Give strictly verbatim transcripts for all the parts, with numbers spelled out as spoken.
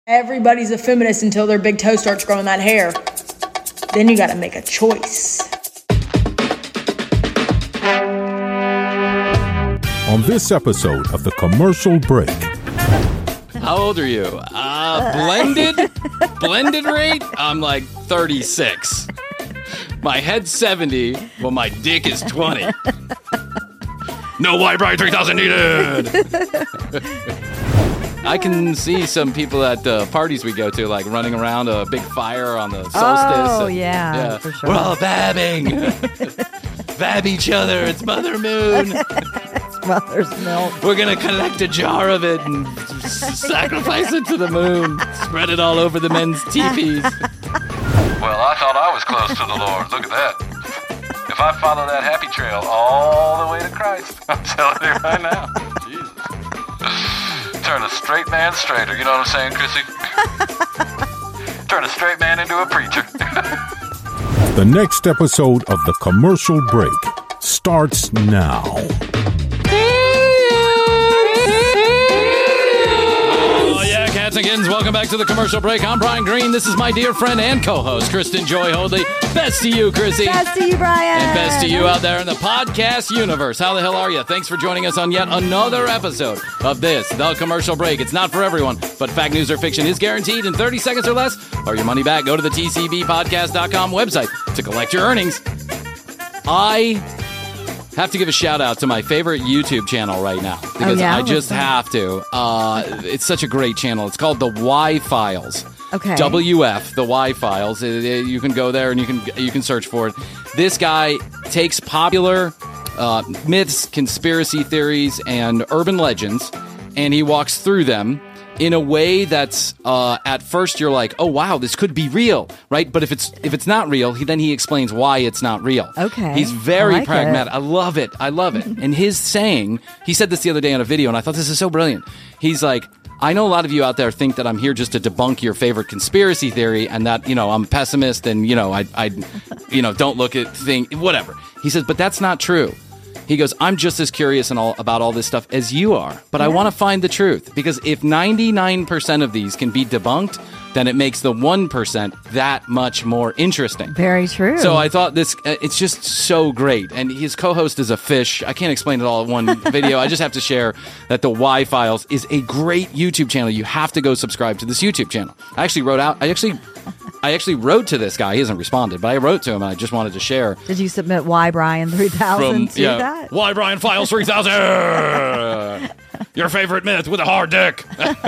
Everybody's a feminist until their big toe starts growing that hair. Then you gotta make a choice. On this episode of The Commercial Break. How old are you? Uh, blended? blended rate? I'm like thirty-six. My head's seventy, well, my dick is twenty. No White Bright three thousand needed! I can see some people at the parties we go to, like running around a big fire on the solstice. Oh, and, yeah, yeah, for sure. We're all vabbing. Vab each other. It's Mother Moon. It's Mother's milk. We're going to collect a jar of it and s- sacrifice it to the moon. Spread it all over the men's teepees. Well, I thought I was close to the Lord. Look at that. If I follow that happy trail all the way to Christ, I'm telling you right now. Jesus. Turn a straight man straighter. You know what I'm saying, Chrissy? Turn a straight man into a preacher. The next episode of The Commercial Break starts now. Oh, yeah, cats and kittens, welcome back to The Commercial Break. I'm Brian Green. This is my dear friend and co-host, Kristen Joy Hoadley. Best to you, Chrissy. Best to you, Brian. And best to you out there in the podcast universe. How the hell are you? Thanks for joining us on yet another episode of this, The Commercial Break. It's not for everyone, but fact, news, or fiction is guaranteed in thirty seconds or less, or your money back. Go to the T C B podcast dot com website to collect your earnings. I have to give a shout out to my favorite YouTube channel right now, because oh, yeah? I just have to. Uh, it's such a great channel. It's called The Y Files. Okay. W F, the Y Files. It, it, you can go there and you can you can search for it. This guy takes popular uh, myths, conspiracy theories, and urban legends, and he walks through them in a way that's uh, at first you're like, oh wow, this could be real, right? But if it's if it's not real, he, then he explains why it's not real. Okay. He's very I like pragmatic. it. I love it. I love it. And his saying, he said this the other day on a video, and I thought this is so brilliant. He's like, I know a lot of you out there think that I'm here just to debunk your favorite conspiracy theory, and that, you know, I'm a pessimist, and, you know, I, I, you know, don't look at thing, whatever. He says, but that's not true. He goes, I'm just as curious and all about all this stuff as you are, but yeah. I want to find the truth, because if ninety-nine percent of these can be debunked, then it makes the one percent that much more interesting. Very true. So I thought this, uh, it's just so great. And his co-host is a fish. I can't explain it all in one video. I just have to share that the Y Files is a great YouTube channel. You have to go subscribe to this YouTube channel. I actually wrote out, I actually... I actually wrote to this guy. He hasn't responded, but I wrote to him, and I just wanted to share. Did you submit Y Brian three thousand to yeah, that? Y Brian Files three thousand. Your favorite myth with a hard dick.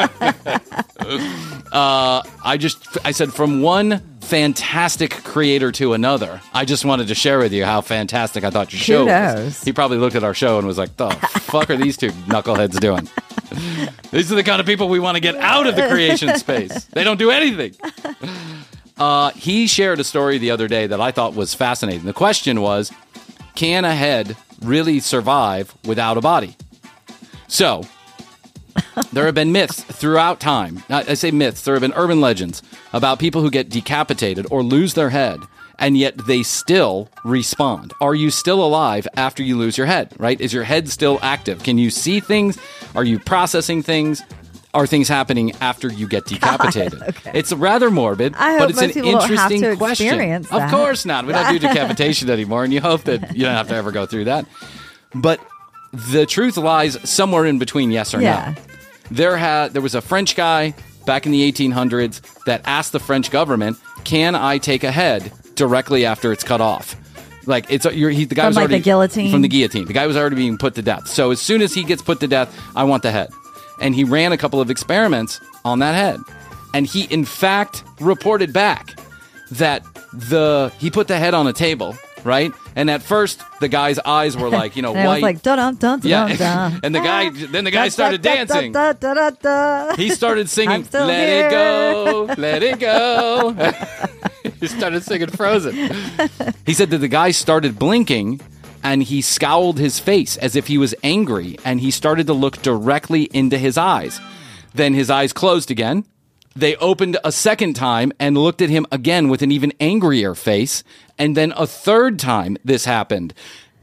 uh, I just, I said, from one fantastic creator to another, I just wanted to share with you how fantastic I thought your show Kudos. was. He probably looked at our show and was like, the fuck are these two knuckleheads doing? These are the kind of people we want to get out of the creation space. They don't do anything. Uh, he shared a story the other day that I thought was fascinating. The question was, can a head really survive without a body? So, there have been myths throughout time. I say myths, there have been urban legends about people who get decapitated or lose their head, and yet they still respawn. Are you still alive after you lose your head, right? Is your head still active? Can you see things? Are you processing things? Are things happening after you get decapitated? God, okay. It's rather morbid, I but it's an people interesting don't have to question. Experience that. Of course not. We don't do decapitation anymore, and you hope that you don't have to ever go through that. But the truth lies somewhere in between yes or yeah. no. There had there was a French guy back in the eighteen hundreds that asked the French government, "Can I take a head directly after it's cut off?" Like it's you're, he, the guy from was like already the guillotine. From the guillotine. The guy was already being put to death. So as soon as he gets put to death, I want the head. And he ran a couple of experiments on that head. And he, in fact, reported back that the he put the head on a table, right? And at first, the guy's eyes were like, you know, and white. It was like, dun dun dun dun yeah. dun. And the guy, then the guy started dancing. Da, da, da, da, da. He started singing, I'm "Let here. it go, let it go." He started singing Frozen. He said that the guy started blinking, and he scowled his face as if he was angry, and he started to look directly into his eyes. Then his eyes closed again. They opened a second time and looked at him again with an even angrier face. And then a third time this happened.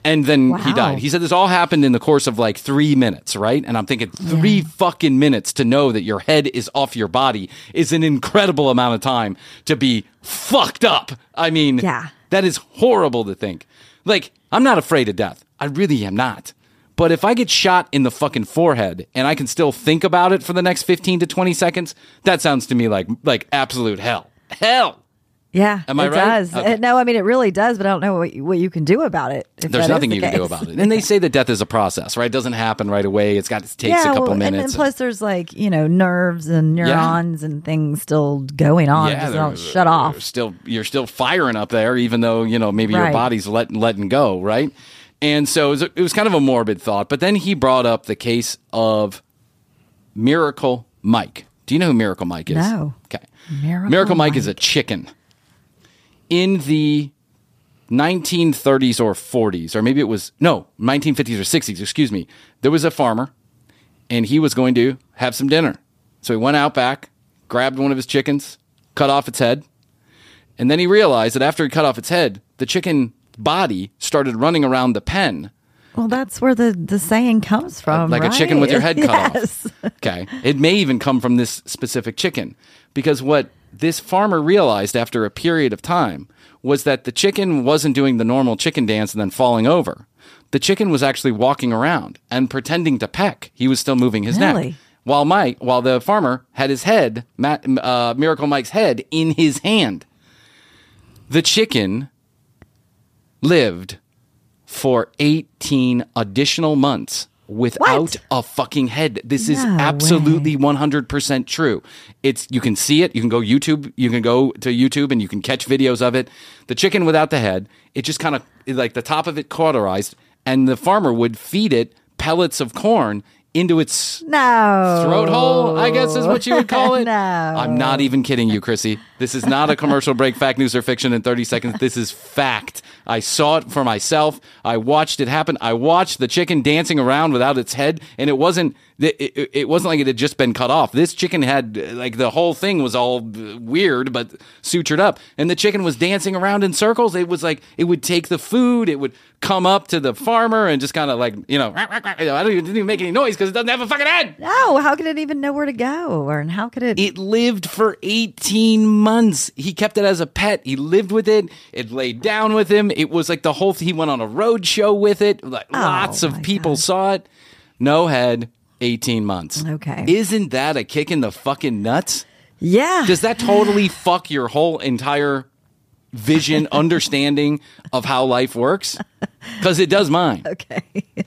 And then Wow. he died. He said this all happened in the course of like three minutes, right? And I'm thinking three Yeah. fucking minutes to know that your head is off your body is an incredible amount of time to be fucked up. I mean, Yeah. that is horrible to think. Like, I'm not afraid of death. I really am not. But if I get shot in the fucking forehead and I can still think about it for the next fifteen to twenty seconds, that sounds to me like like absolute hell. Hell. Yeah, Am I it right? does. Okay. Uh, No, I mean, it really does, but I don't know what you, what you can do about it. if There's that is nothing the you can do case. about it. And they say that death is a process, right? It doesn't happen right away. It's got it takes yeah, a couple well, minutes. And then plus, there's like, you know, nerves and neurons and things still going on. yeah, just they're- don't shut they're off. Still, you're still firing up there, even though you know maybe your Right. body's letting letting go, right? And so it was, it was kind of a morbid thought. But then he brought up the case of Miracle Mike. Do you know who Miracle Mike is? No. Okay. Miracle Miracle Mike, Mike. is a chicken. In the nineteen thirties or forties, or maybe it was, no, nineteen fifties or sixties, excuse me. There was a farmer, and he was going to have some dinner. So he went out back, grabbed one of his chickens, cut off its head, and then he realized that after he cut off its head, the chicken body started running around the pen Well, that's where the, the saying comes from. like right? a chicken with your head cut yes. off. Okay. It may even come from this specific chicken because what this farmer realized after a period of time was that the chicken wasn't doing the normal chicken dance and then falling over. The chicken was actually walking around and pretending to peck. He was still moving his Really? neck. While Mike, while the farmer had his head, Matt, uh, Miracle Mike's head in his hand. The chicken lived for eighteen additional months without What? a fucking head. This is No absolutely one hundred percent true. It's you can see it. You can go YouTube. You can go to YouTube and you can catch videos of it. The chicken without the head, it just kind of like the top of it cauterized, and the farmer would feed it pellets of corn into its No. throat hole, I guess is what you would call it. No. I'm not even kidding you, Chrissy. This is not a commercial break, fact, news, or fiction in thirty seconds. This is fact. I saw it for myself. I watched it happen. I watched the chicken dancing around without its head, and it wasn't it, it, it wasn't like it had just been cut off. This chicken had, like, the whole thing was all weird, but sutured up. And the chicken was dancing around in circles. It was like, it would take the food, it would come up to the farmer and just kind of like, you know, I don't even, didn't even make any noise because it doesn't have a fucking head. No, how could it even know where to go? Or and how could it? It lived for eighteen months. He kept it as a pet. He lived with it. It laid down with him. It was like the whole thing. He went on a road show with it. Like, Oh, lots of my people God. saw it. No head, eighteen months. Okay. Isn't that a kick in the fucking nuts? yeah. Does that totally fuck your whole entire vision, understanding of how life works? Because it does mine. okay.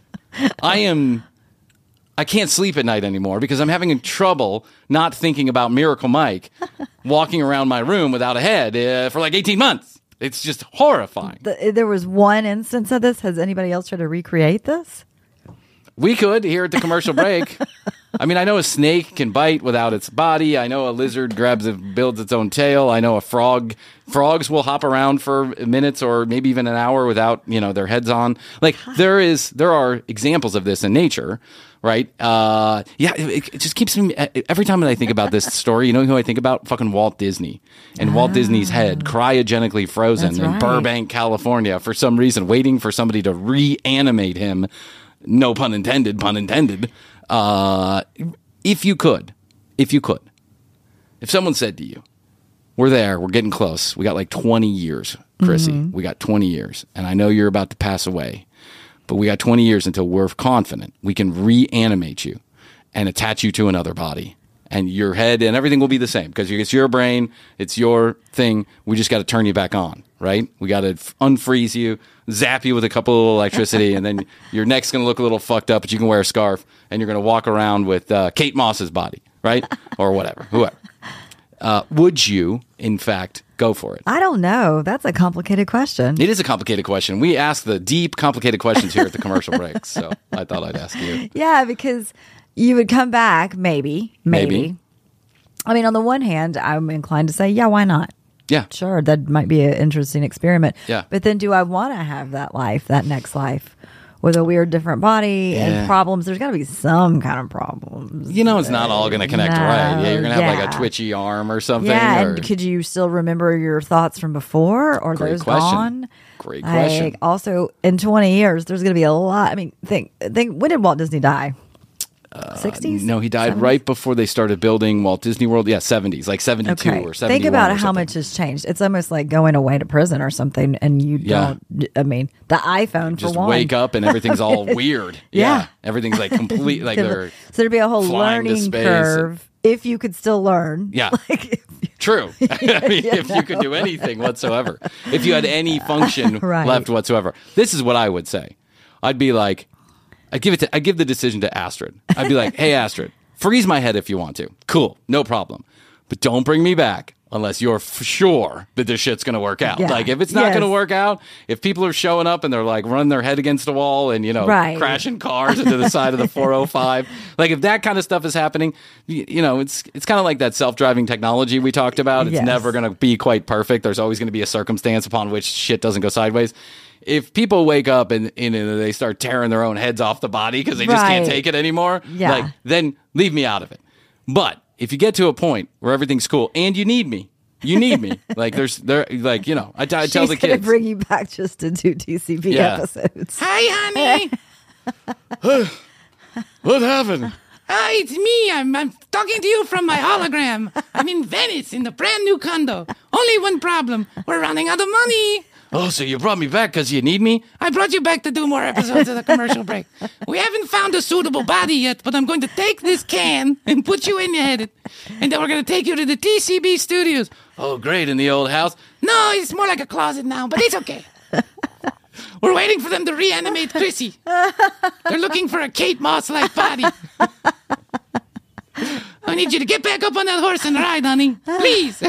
I am I can't sleep at night anymore because I'm having trouble not thinking about Miracle Mike walking around my room without a head uh, for like eighteen months. It's just horrifying. The, there was one instance of this. Has anybody else tried to recreate this? We could here at the commercial break. I mean, I know a snake can bite without its body. I know a lizard grabs it, builds its own tail. I know a frog. Frogs will hop around for minutes or maybe even an hour without, you know, their heads on. Like there is, there are examples of this in nature, right? Uh, yeah, it, it just keeps me. Every time that I think about this story, you know who I think about? Fucking Walt Disney and Walt Disney's head cryogenically frozen That's in right. Burbank, California, for some reason, waiting for somebody to reanimate him. No pun intended, pun intended. Uh, if you could, if you could, if someone said to you, we're there, we're getting close. We got like twenty years, Chrissy. Mm-hmm. We got twenty years. And I know you're about to pass away, but we got twenty years until we're confident we can reanimate you and attach you to another body. And your head and everything will be the same because it's your brain, it's your thing. We just got to turn you back on, right? We got to f- unfreeze you, zap you with a couple of electricity, and then your neck's going to look a little fucked up, but you can wear a scarf, and you're going to walk around with uh, Kate Moss's body, right? Or whatever, whoever. Uh, would you, in fact, go for it? I don't know. That's a complicated question. It is a complicated question. We ask the deep, complicated questions here at the commercial breaks, so I thought I'd ask you. Yeah, because you would come back, maybe, maybe. Maybe. I mean, on the one hand, I'm inclined to say, yeah, why not? Yeah. Sure, that might be an interesting experiment. Yeah. But then do I want to have that life, that next life, with a weird different body Yeah. and problems? There's got to be some kind of problems. You know it's not all going to connect No, right. Yeah, you're going to have like yeah. a twitchy arm or something. Yeah, or, and could you still remember your thoughts from before, or Great those question. gone? Great question. Like, also, in twenty years, there's going to be a lot. I mean, think, think, when did Walt Disney die? sixties? No, he died seventies? right before they started building Walt Disney World. Yeah, seventies, like seventy-two Okay. or seventy-one. Think about or how something. much has changed. It's almost like going away to prison or something, and you Yeah. don't. I mean, the iPhone Just for one. wake up and everything's all weird. Yeah. Everything's like complete, like they're so there'd be a whole flying to learning space. curve if you could still learn. Yeah. Like, if you- True. I mean, if you could do anything whatsoever, if you had any function Right. left whatsoever, this is what I would say. I'd be like, I give it to, I give the decision to Astrid. I'd be like, hey, Astrid, freeze my head if you want to. Cool, no problem, but don't bring me back unless you're f- sure that this shit's gonna work out. Yeah. Like, if it's not Yes. gonna work out, if people are showing up and they're like running their head against the wall and you know Right. crashing cars into the side of the four oh five, like if that kind of stuff is happening, you, you know, it's it's kind of like that self-driving technology we talked about. It's Yes. never gonna be quite perfect. There's always going to be a circumstance upon which shit doesn't go sideways. If people wake up and, and, and they start tearing their own heads off the body because they just can't Right. take it anymore, Yeah. like then leave me out of it. But if you get to a point where everything's cool and you need me, you need me. Like there's there like you know I, I tell she's the gonna kids. bring you back just to do T C B Yeah. episodes. Hi, honey. What happened? Ah, it's me. I'm, I'm talking to you from my hologram. I'm in Venice in the brand new condo. Only one problem. We're running out of money. Oh, so you brought me back because you need me? I brought you back to do more episodes of the commercial break. We haven't found a suitable body yet, but I'm going to take this can and put you in it. And then we're going to take you to the T C B studios. Oh, great, in the old house. No, it's more like a closet now, but it's okay. We're waiting for them to reanimate Chrissy. They're looking for a Kate Moss-like body. I need you to get back up on that horse and ride, honey. Please.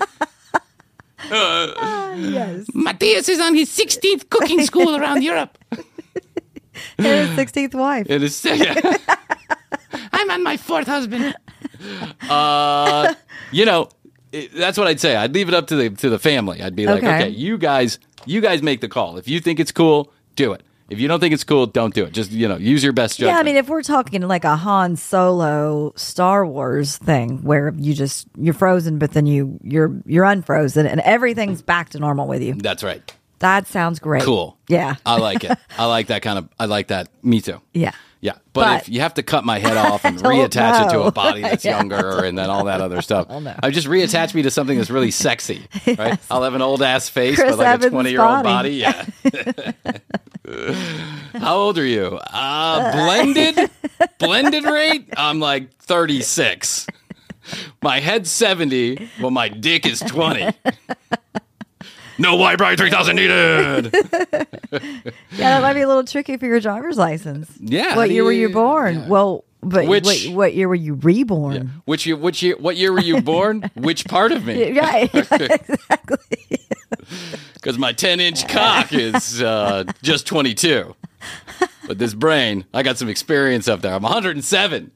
Yes. Matthias is on his sixteenth cooking school around Europe. And his sixteenth wife. It is. Yeah. I'm on my fourth husband. Uh, you know, it, that's what I'd say. I'd leave it up to the to the family. I'd be like, Okay. okay, you guys, you guys make the call. If you think it's cool, do it. If you don't think it's cool, don't do it. Just you know, use your best judgment. Yeah, I mean, if we're talking like a Han Solo Star Wars thing where you just you're frozen, but then you you're you're unfrozen and everything's back to normal with you. that's right. That sounds great. Cool. Yeah. I like it. I like that kind of. I like that. Me too. Yeah. Yeah, but, But- if you have to cut my head off and don't reattach it to know. a body that's Yeah. younger and then all that other stuff, don't know. I just reattach me to something that's really sexy, right? Yes. I'll have an old ass face Chris with like Evans' a twenty year old body. body. Yeah. How old are you? Uh, blended, blended rate. I'm like thirty-six. My head's seventy, but my dick is twenty. No White-Bright three thousand needed. Yeah, that might be a little tricky for your driver's license. Yeah, how What do year were you- you born? yeah. Well, but Which- what, what year were you reborn? Which year? Which year? What year were you born? Which part of me? Yeah. Right. Exactly. Because my ten inch cock is uh, just twenty-two. But this brain, I got some experience up there. I'm one hundred seven.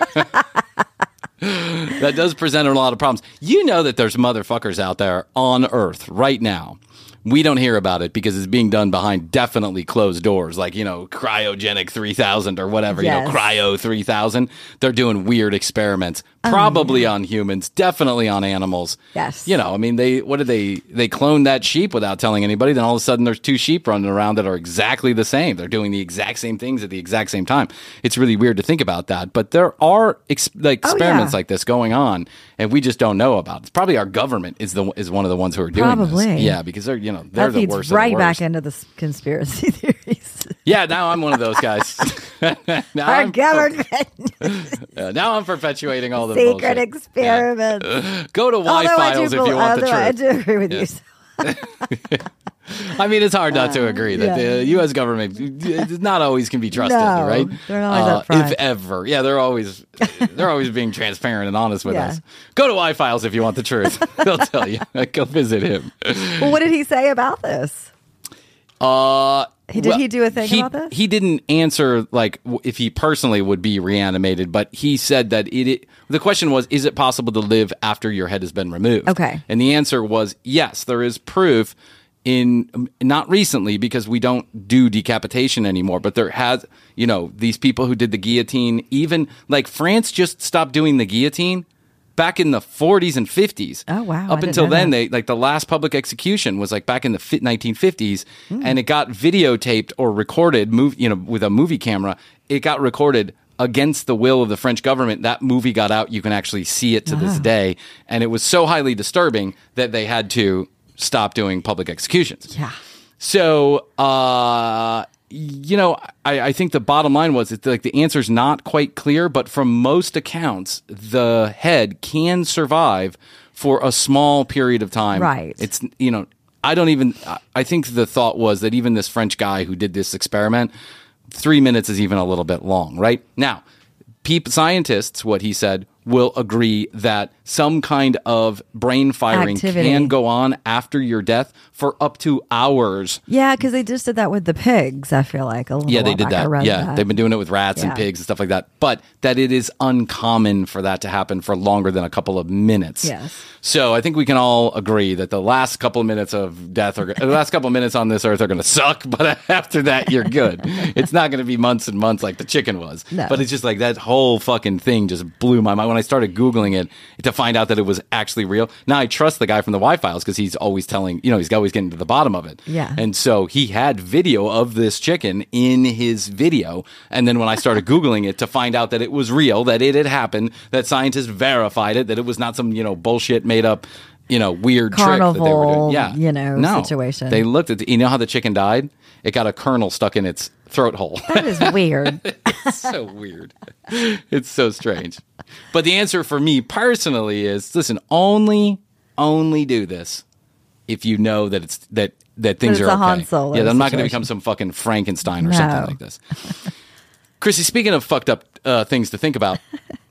That does present a lot of problems. You know that there's motherfuckers out there on Earth right now. We don't hear about it because it's being done behind definitely closed doors, like, you know, cryogenic three thousand or whatever, you know, Yes. cryo three thousand. They're doing weird experiments, probably on humans, definitely on animals. Yes. You know, I mean, they, what did they, they cloned that sheep without telling anybody. Then all of a sudden there's two sheep running around that are exactly the same. They're doing the exact same things at the exact same time. It's really weird to think about that, but there are ex- like Oh, experiments yeah. like this going on and we just don't know about it. It's probably our government is the, is one of the ones who are doing Probably. this. Yeah. Because they're, you know, they're That the feeds worst right of the back worst. into the s- conspiracy theories. Yeah. Now I'm one of those guys. now, Our I'm, government uh, now I'm perpetuating all the secret bullshit. experiments. Go to Although I do, Y-Files if bel- you want the although I truth. do agree with Yeah. you. So- I mean, it's hard not to agree that yeah. the U S government is not always can be trusted, No, right? they're not always Uh, upfront. if ever, yeah, they're always they're always being transparent and honest with Yeah. us. Go to Y-Files if you want the truth; they'll tell you. Go visit him. Well, what did he say about this? Uh, He- did he do a thing he, about this? He didn't answer like w- if he personally would be reanimated, but he said that it, it. The question was, is it possible to live after your head has been removed? Okay. and the answer was yes. There is proof in not recently because we don't do decapitation anymore, but there has, you know, these people who did the guillotine. Even like France just stopped doing the guillotine. back in the forties and fifties. Oh, wow. Up I didn't until know then, that. they like the last public execution was like back in the fi- nineteen fifties, mm. and it got videotaped or recorded, move, you know, with a movie camera. It got recorded against the will of the French government. That movie got out. You can actually see it to wow. this day. And it was so highly disturbing that they had to stop doing public executions. Yeah. So, uh, you know, I, I think the bottom line was it's like the answer's not quite clear, but from most accounts, the head can survive for a small period of time. Right. It's, you know, I don't even, I think the thought was that even this French guy who did this experiment, three minutes is even a little bit long, right? Now, people, scientists, what he said, will agree that some kind of brain firing Activity. can go on after your death for up to hours. Yeah, because they just did that with the pigs, I feel like. A little Yeah, they while did back. I that. read Yeah, that. they've been doing it with rats and Yeah. pigs and stuff like that. But that it is uncommon for that to happen for longer than a couple of minutes. Yes. So I think we can all agree that the last couple of minutes of death, are the last couple of minutes on this earth are going to suck. But after that, you're good. It's not going to be months and months like the chicken was. No. But it's just like that whole fucking thing just blew my mind when I started Googling it to find out that it was actually real. Now I trust the guy from the Y-Files because he's always telling, you know, he's always getting to the bottom of it. Yeah. And so he had video of this chicken in his video. And then when I started Googling it to find out that it was real, that it had happened, that scientists verified it, that it was not some, you know, bullshit made up, you know, weird trick that they were doing. Carnival, Yeah. you know, no. situation. They looked at, the, you know how the chicken died? It got a kernel stuck in its throat hole. That is weird. It's so weird. It's so strange. But the answer for me personally is, listen, only, only do this if you know that it's that that things it's are a okay. Han Solo yeah, I'm not going to situation. become some fucking Frankenstein or No. something like this. Chrissy, speaking of fucked up uh, things to think about,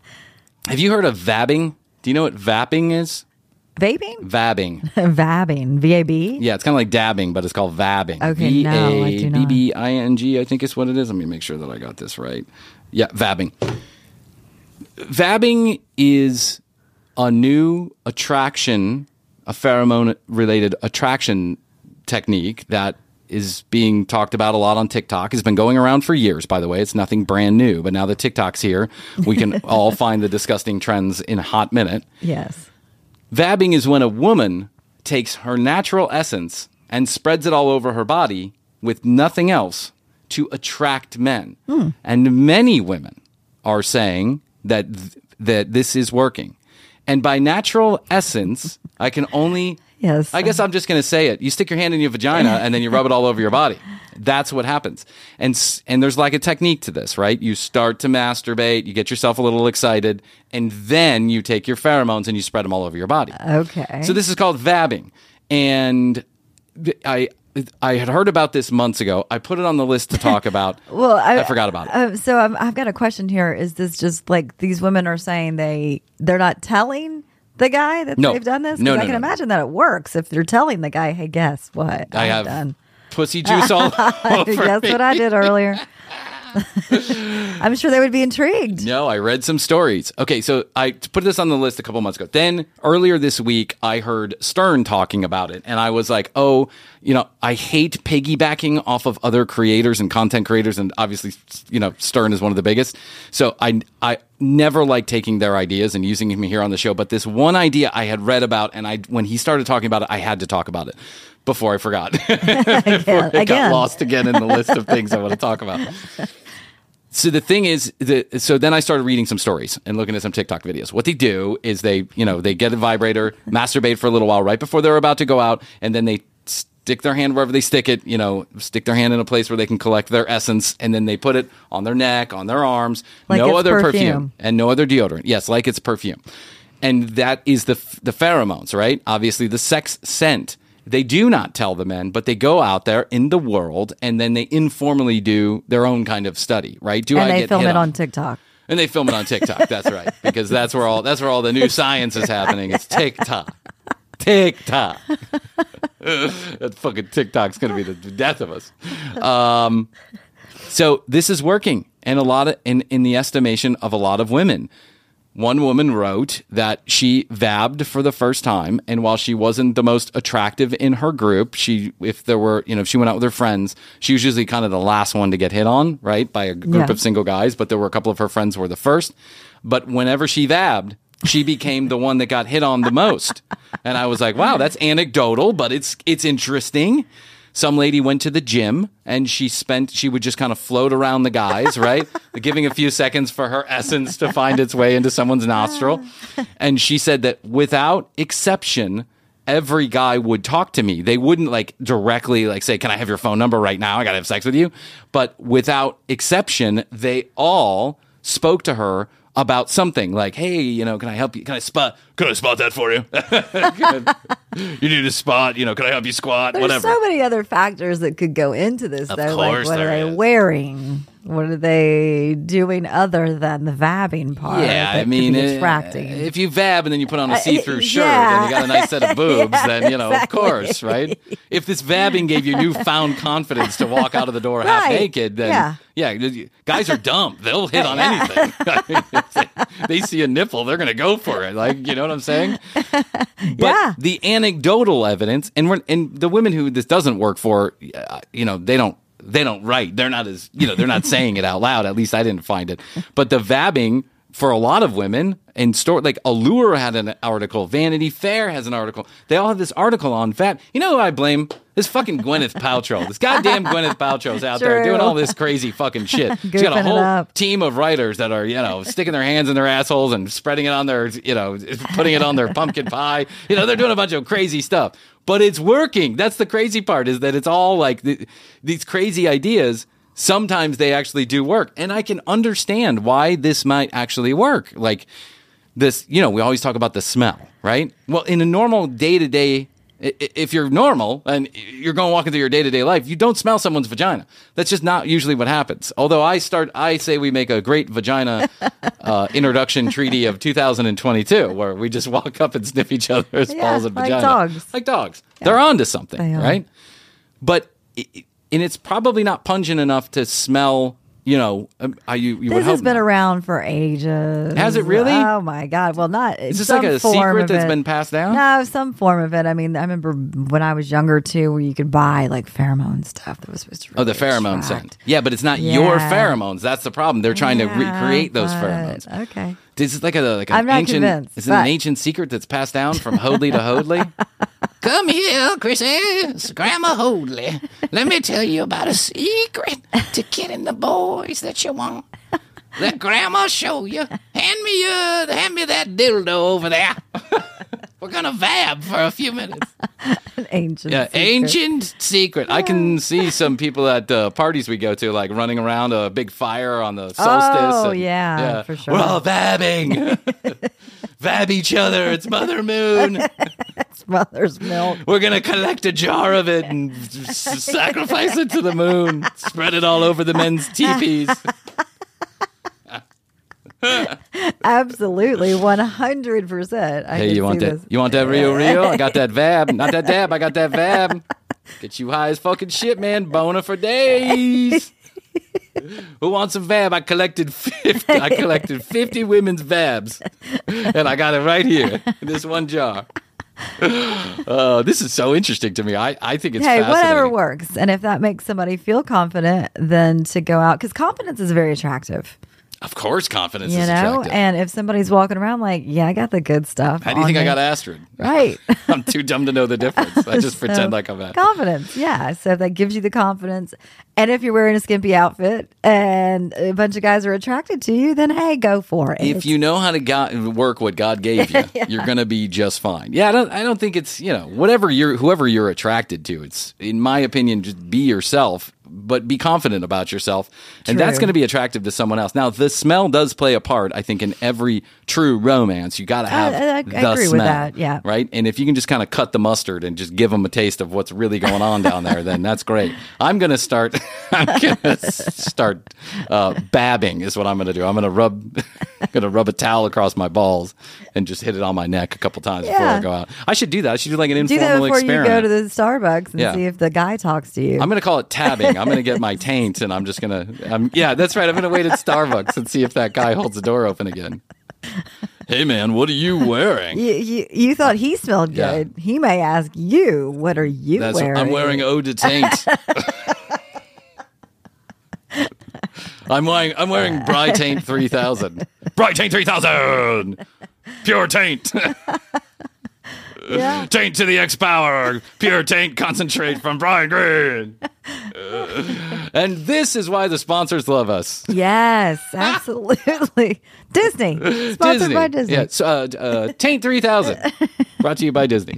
have you heard of vabbing? Do you know what vapping is? Vaping? Vabbing. Vabbing. V A B? Yeah, it's kind of like dabbing, but it's called vabbing. Okay, no, I do not. V A B B I N G, I think is what it is. Let me make sure that I got this right. Yeah, vabbing. Vabbing is a new attraction, a pheromone-related attraction technique that is being talked about a lot on TikTok. It's been going around for years, by the way. It's nothing brand new, but now that TikTok's here, we can all find the disgusting trends in a hot minute. Yes. Vabbing is when a woman takes her natural essence and spreads it all over her body with nothing else to attract men. Hmm. And many women are saying that th- that this is working. And by natural essence, I can only Yes. I guess I'm just going to say it. You stick your hand in your vagina and then you rub it all over your body. That's what happens. And s- and there's like a technique to this, right? You start to masturbate, you get yourself a little excited, and then you take your pheromones and you spread them all over your body. Okay. So this is called vabbing. And th- I I had heard about this months ago. I put it on the list to talk about. Well, I, I forgot about it. Uh, so I'm, I've got a question here. Is this just like these women are saying they they're not telling the guy that No. they've done this? 'Cause No, I no, can no. imagine that it works if they're telling the guy, "Hey, guess what? I I've have done." pussy juice all over Guess me. what I did earlier. I'm sure they would be intrigued. No, I read some stories. Okay, so I put this on the list a couple months ago. Then earlier this week, I heard Stern talking about it, and I was like, oh, you know, I hate piggybacking off of other creators and content creators, and obviously, you know, Stern is one of the biggest. So I, I never like taking their ideas and using him here on the show. But this one idea I had read about, and I when he started talking about it, I had to talk about it before I forgot. before it got again. lost again in the list of things I want to talk about. So the thing is, that, so then I started reading some stories and looking at some TikTok videos. What they do is they, you know, they get a vibrator, masturbate for a little while right before they're about to go out, and then they stick their hand wherever they stick it, you know, stick their hand in a place where they can collect their essence, and then they put it on their neck, on their arms, Like no it's other perfume. perfume. and no other deodorant. Yes, like it's perfume. And that is the the pheromones, right? Obviously, the sex scent. They do not tell the men, but they go out there in the world and then they informally do their own kind of study, right? Do And I they get film hit it on TikTok. And they film it on TikTok. That's right, because that's where all that's where all the new science is happening. It's TikTok, TikTok. That fucking TikTok's going to be the death of us. Um, so this is working, and a lot of in in the estimation of a lot of women. One woman wrote that she vabbed for the first time, and while she wasn't the most attractive in her group, she, if there were, you know, if she went out with her friends, she was usually kind of the last one to get hit on, right, by a group Yeah. of single guys, but there were a couple of her friends who were the first. But whenever she vabbed, she became the one that got hit on the most. And I was like, wow, that's anecdotal, but it's it's interesting. Some lady went to the gym and she spent, she would just kind of float around the guys, right? Giving a few seconds for her essence to find its way into someone's nostril. And she said that without exception, every guy would talk to me. They wouldn't like directly like say, can I have your phone number right now? I got to have sex with you. But without exception, they all spoke to her about something like, hey, you know, can I help you? Can I spot? Can I spot that for you? You need a spot. You know, can I help you squat? There's Whatever. so many other factors that could go into this, Of though. Like, course what are there they is. wearing? What are they doing other than the vabbing part? Yeah, that I mean, could be uh, distracting. if you vab and then you put on a Uh, see-through shirt yeah. and you got a nice set of boobs, Yeah, then, you know, exactly. of course, right? If this vabbing gave you newfound confidence to walk out of the door half Right. naked, then, Yeah. yeah, guys are dumb. They'll hit on Yeah. anything. I mean, if they, they see a nipple, they're going to go for it. Like, you know what I'm saying? But Yeah. the anecdotal evidence, and we're, and the women who this doesn't work for, uh, you know, they don't, they don't write. They're not as, you know, they're not saying it out loud. At least I didn't find it. But the vabbing for a lot of women in store, like Allure had an article, Vanity Fair has an article. They all have this article on vab. You know who I blame? This fucking Gwyneth Paltrow. This goddamn Gwyneth Paltrow's out there True. doing all this crazy fucking shit. She's got Goofing a it whole up. team of writers that are, you know, sticking their hands in their assholes and spreading it on their, you know, putting it on their pumpkin pie. You know, they're doing a bunch of crazy stuff. But it's working. That's the crazy part, is that it's all like th- these crazy ideas. Sometimes they actually do work. And I can understand why this might actually work. Like this, you know, we always talk about the smell, right? Well, in a normal day-to-day, i- i- if you're normal and you're going walking through your day-to-day life, you don't smell someone's vagina. That's just not usually what happens. Although I start, I say we make a great vagina uh, introduction treaty of two thousand twenty-two, where we just walk up and sniff each other's Yeah, balls and like vagina. dogs. Like dogs. They're on to something, They are. right? But, i- and it's probably not pungent enough to smell, you know, um, uh, you, you would This hope has been not. around for ages. Has it really? Oh my God! Well, not Is this some like a form secret of that's it. been passed down? No, some form of it. I mean, I remember when I was younger too, where you could buy like pheromone stuff that was supposed to. Oh, the really pheromone attract. scent. Yeah, but it's not your Yeah. pheromones. That's the problem. They're trying to Yeah, recreate those but- pheromones. Okay. This is like a like an I'm not ancient. convinced, Is it an but- ancient secret that's passed down from Hoadley to Hoadley? Come here, Chrissy. It's Grandma Hoadley. Let me tell you about a secret to getting the boys that you want. Let Grandma show you. Hand me uh, hand me that dildo over there. We're gonna vab for a few minutes. An ancient. Yeah, secret. ancient secret. I can see some people at uh, parties we go to, like running around a big fire on the solstice. Oh, and- yeah, for sure. We're all vabbing. Vab each other. It's Mother Moon. It's mother's milk. We're gonna collect a jar of it and s- sacrifice it to the moon. Spread it all over the men's teepees. Absolutely, one hundred percent. Hey, you want that? You want that Rio Rio? I got that vab. Not that dab. I got that vab. Get you high as fucking shit, man. Boner for days. Who wants some vab? I collected fifty. I collected fifty women's vabs, and I got it right here in this one jar. Uh, this is so interesting to me. I, I think it's Hey, whatever fascinating. works, and if that makes somebody feel confident, then to go out, because confidence is very attractive. Of course, confidence You is know, attractive. and if somebody's walking around like, yeah, I got the good stuff. How do you on think I me. got Astrid? Right. I'm too dumb to know the difference. I just So, pretend like I'm at. confidence. Yeah. So if that gives you the confidence, and if you're wearing a skimpy outfit and a bunch of guys are attracted to you, then hey, go for it. If you know how to go- work what God gave you, you're going to be just fine. Yeah, I don't. I don't think it's, you know, whatever you're, whoever you're attracted to. It's, in my opinion, just be yourself, but be confident about yourself, and that's True. going to be attractive to someone else. Now, the smell does play a part. I think in every true romance, you got to have I- I the agree with smell, that, yeah. right. And if you can just kind of cut the mustard and just give them a taste of what's really going on down there, then that's great. I'm going to start. I'm going to start uh, babbing. Is what I'm going to do. I'm going to rub. going to rub a towel across my balls and just hit it on my neck a couple times before I Yeah. go out. I should do that. I should do like an do informal that before experiment. you go to the Starbucks and Yeah. see if the guy talks to you. I'm going to call it tabbing. I'm going to get my taint and I'm just going to, um, yeah, that's right. I'm going to wait at Starbucks and see if that guy holds the door open again. Hey, man, what are you wearing? you, you, you thought he smelled Yeah. good. He may ask you, what are you That's wearing? I'm wearing eau de taint. I'm wearing I'm wearing Bry Taint three thousand. Bry Taint three thousand. Pure taint. Yeah. Taint to the X Power. Pure taint concentrate from Brian Green. Uh, and this is why the sponsors love us. Yes, absolutely. Disney. Sponsored Disney. by Disney. Yeah, so, uh, uh, Taint three thousand. Brought to you by Disney.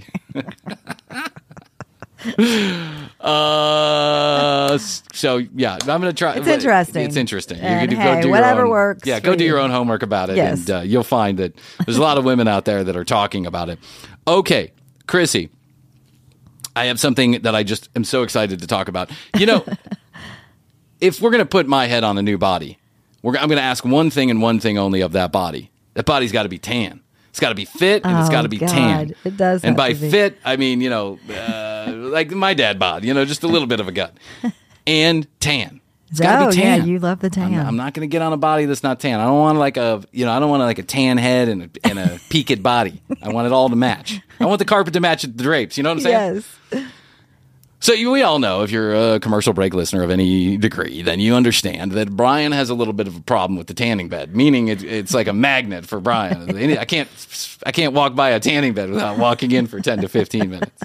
uh, so, yeah, I'm going to try. It's interesting. It's interesting. And you can hey, go do whatever your own, works Yeah, for go do you. your own homework about it. Yes. And uh, you'll find that there's a lot of women out there that are talking about it. Okay, Chrissy, I have something that I just am so excited to talk about. You know, if we're going to put my head on a new body, we're, I'm going to ask one thing and one thing only of that body. That body's got to be tan. It's got to be fit and it's Oh, got to be God. tan. It does And have by to be. fit, I mean, you know, uh, like my dad bod, you know, just a little bit of a gut. And tan. It's got to Oh, be tan. yeah, you love the tan. I'm, I'm not going to get on a body that's not tan. I don't want like a, you know, I don't want like a tan head and a, and a peaked body. I want it all to match. I want the carpet to match the drapes. You know what I'm saying? Yes. So you, we all know, if you're a commercial break listener of any degree, then you understand that Brian has a little bit of a problem with the tanning bed, meaning it, it's like a magnet for Brian. I can't, I can't walk by a tanning bed without walking in for ten to fifteen minutes.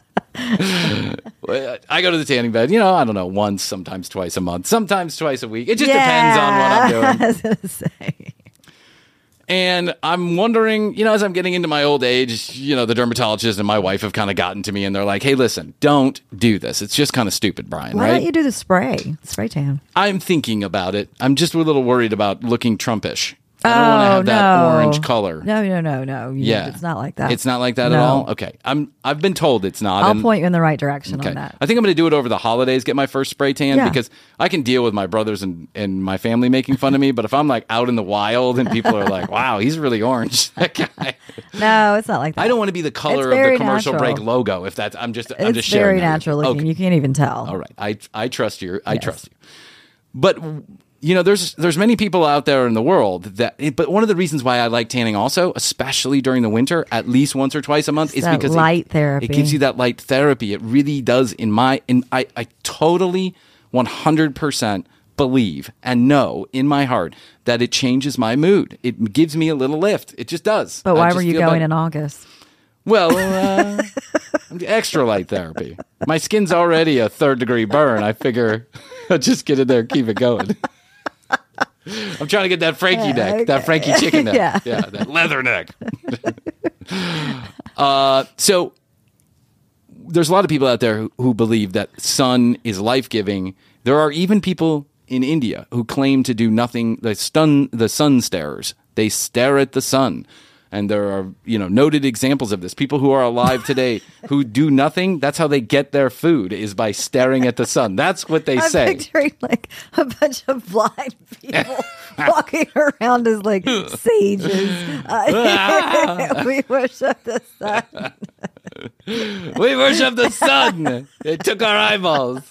I go to the tanning bed, you know, I don't know, once, sometimes twice a month, sometimes twice a week. It just depends on what I'm doing. I was going to say. And I'm wondering, you know, as I'm getting into my old age, you know, the dermatologist and my wife have kind of gotten to me and they're like, hey, listen, don't do this. It's just kind of stupid, Brian, Why right? don't you do the spray? Spray tan. I'm thinking about it. I'm just a little worried about looking Trumpish. I don't want to Oh, have that no. orange color. No, no, no, no. You- Yeah. It's not like that. It's not like that at No. all? Okay. I'm, I've been told it's not. I'll and- point you in the right direction Okay. on that. I think I'm going to do it over the holidays, get my first spray tan, Yeah. because I can deal with my brothers and, and my family making fun of me. But if I'm like out in the wild and people are like, wow, he's really orange, that guy. No, it's not like that. I don't want to be the color It's of the very commercial natural. break logo. If that's, I'm just, I'm It's just sharing. very that with natural you. looking. Okay. You can't even tell. All right. I, I trust you. I Yes. trust you. But, you know, there's there's many people out there in the world that, but one of the reasons why I like tanning also, especially during the winter, at least once or twice a month, It's is that because light it, therapy. it gives you that light therapy. It really does. In my, in I, I totally one hundred percent believe and know in my heart that it changes my mood. It gives me a little lift. It just does. But I why just were you feel going better. in August? Well, uh, extra light therapy. My skin's already a third degree burn. I figure I'll just get in there and keep it going. I'm trying to get that Frankie neck, that Frankie chicken neck. Yeah. yeah, that leather neck. uh, so there's a lot of people out there who, who believe that sun is life-giving. There are even people in India who claim to do nothing. The stun, the sun starers. They stare at the sun. And there are, you know, noted examples of this. People who are alive today who do nothing, that's how they get their food, is by staring at the sun. That's what they I'm say. picturing like a bunch of blind people walking around as like sages. Uh, we worship the sun. We worship the sun. It took our eyeballs.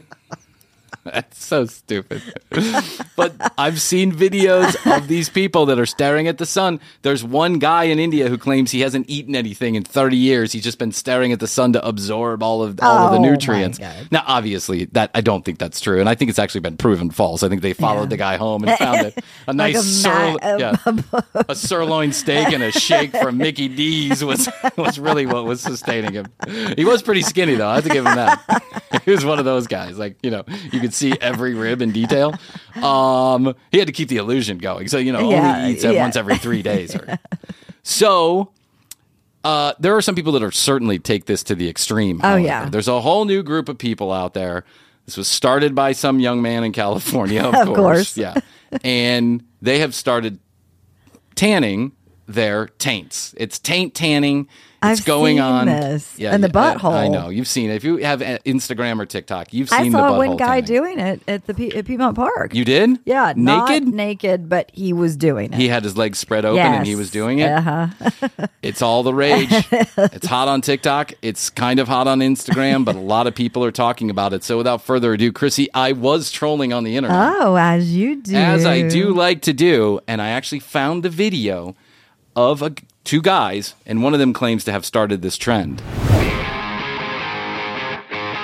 That's so stupid. But I've seen videos of these people that are staring at the sun. There's one guy in India who claims he hasn't eaten anything in thirty years. He's just been staring at the sun to absorb all of all of the Oh, my nutrients. God. Now, obviously, that I don't think that's true, and I think it's actually been proven false. I think they followed Yeah. the guy home and found it a nice Like a sir- ma- yeah, a sirloin steak and a shake from Mickey D's was was really what was sustaining him. He was pretty skinny though. I have to give him that. He was one of those guys, like, you know, you could see every rib in detail. Um, he had to keep the illusion going, so you know, Yeah, only eats yeah. once every three days. Or, so. Uh, there are some people that are certainly take this to the extreme. Oh, however. yeah. There's a whole new group of people out there. This was started by some young man in California, of, Of course. course. Yeah. And they have started tanning their taints. It's taint tanning. It's I've going seen on. this. And the I- butthole. I, know. You've seen it. If you have uh, Instagram or TikTok, you've seen I the saw butthole one guy tanning. doing it at the P- at Piedmont Park. You did? Yeah, Naked? not naked, but he was doing it. He had his legs spread open and he Yes. was doing it. Uh-huh. It's all the rage. It's hot on TikTok. It's kind of hot on Instagram, but a lot of people are talking about it. So without further ado, Chrissy, I was trolling on the internet, Oh, as you do. as I do like to do, and I actually found the video of a, two guys, and one of them claims to have started this trend.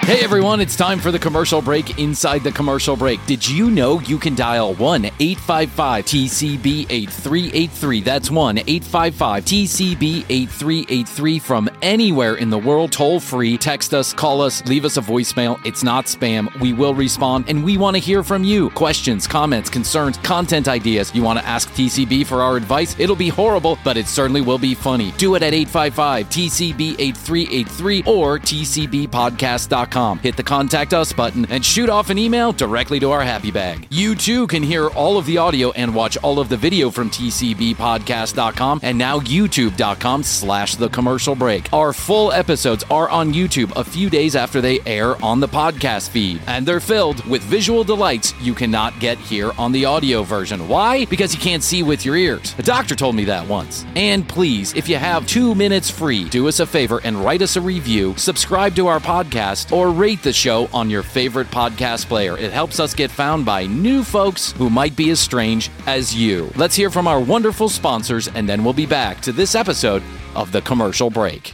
Hey everyone, it's time for the commercial break inside the commercial break. Did you know you can dial one eight five five T C B eight three eight three? That's one eight five five T C B eight three eight three from anywhere in the world, toll free. Text us, call us, leave us a voicemail. It's not spam. We will respond, and we want to hear from you. Questions, comments, concerns, content ideas. You want to ask T C B for our advice? It'll be horrible, but it certainly will be funny. Do it at eight five five T C B eight three eight three or T C B podcast dot com. Hit the contact us button and shoot off an email directly to our happy bag. You too can hear all of the audio and watch all of the video from T C B podcast dot com and now YouTube dot com slash the commercial break. Our full episodes are on YouTube a few days after they air on the podcast feed, and they're filled with visual delights you cannot get here on the audio version. Why? Because you can't see with your ears. A doctor told me that once. And please, if you have two minutes free, do us a favor and write us a review, subscribe to our podcast, or rate the show on your favorite podcast player. It helps us get found by new folks who might be as strange as you. Let's hear from our wonderful sponsors, and then we'll be back to this episode of The Commercial Break.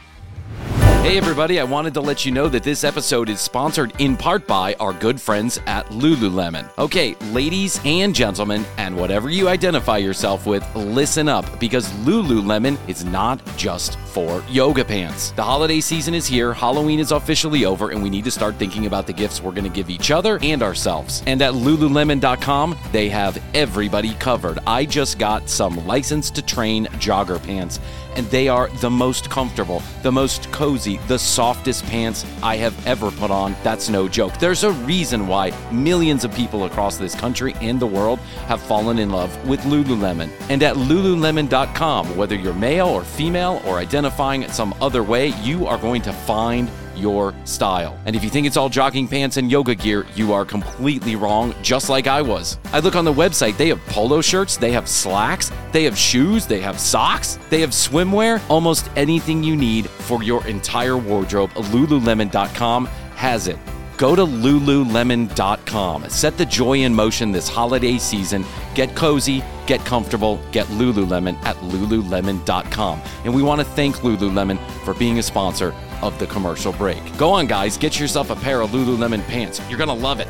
Hey everybody, I wanted to let you know that this episode is sponsored in part by our good friends at Lululemon. Okay, ladies and gentlemen, and whatever you identify yourself with, listen up, because Lululemon is not just for yoga pants. The holiday season is here, Halloween is officially over, and we need to start thinking about the gifts we're going to give each other and ourselves. And at Lululemon dot com, they have everybody covered. I just got some licensed to train jogger pants, and they are the most comfortable, the most cozy, the softest pants I have ever put on. That's no joke. There's a reason why millions of people across this country and the world have fallen in love with Lululemon. And at Lululemon dot com, whether you're male or female or identifying some other way, you are going to find your style. And if you think it's all jogging pants and yoga gear, you are completely wrong, just like I was. I look on the website, they have polo shirts, they have slacks, they have shoes, they have socks, they have swimwear, almost anything you need for your entire wardrobe. Lululemon dot com has it. Go to Lululemon dot com. Set the joy in motion this holiday season. Get cozy, get comfortable, get Lululemon at Lululemon dot com. And we want to thank Lululemon for being a sponsor of the commercial break. Go on, guys, get yourself a pair of Lululemon pants. You're going to love it.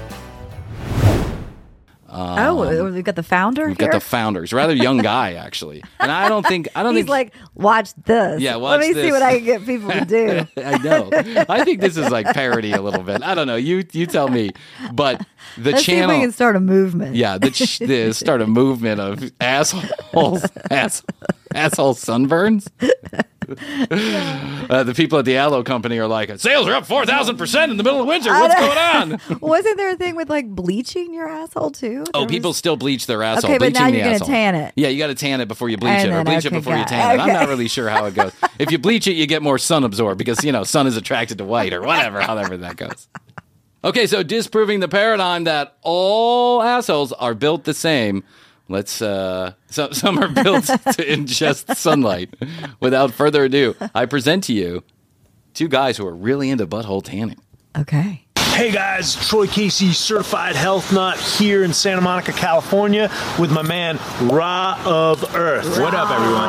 Um, oh, we've got the founder We've here? got the founder. He's a rather young guy, actually. And I don't think... I don't He's think, like, watch this. Yeah, watch Let me this. see what I can get people to do. I know. I think this is like parody a little bit. I don't know. You you tell me. But the Let's channel... see if we can start a movement. Yeah, the, ch- the start a movement of assholes, ass, asshole sunburns. Uh, the people at the Aloe company are like, sales are up four thousand percent in the middle of winter. What's going on? Wasn't there a thing with like bleaching your asshole too? Oh, There people was- still bleach their asshole. Okay, but Bleaching now the you're gonna asshole. tan it. Yeah, you got to tan it before you bleach And it, or then, bleach it okay, before you got it. tan it. I'm Okay. not really sure how it goes. If you bleach it, you get more sun absorbed because, you know, sun is attracted to white or whatever, however that goes. Okay, so disproving the paradigm that all assholes are built the same. Let's, uh, so, some are built to ingest sunlight. Without further ado, I present to you two guys who are really into butthole tanning. Okay. Hey guys, Troy Casey, certified health nut here in Santa Monica, California, with my man Ra of Earth. What up, everyone?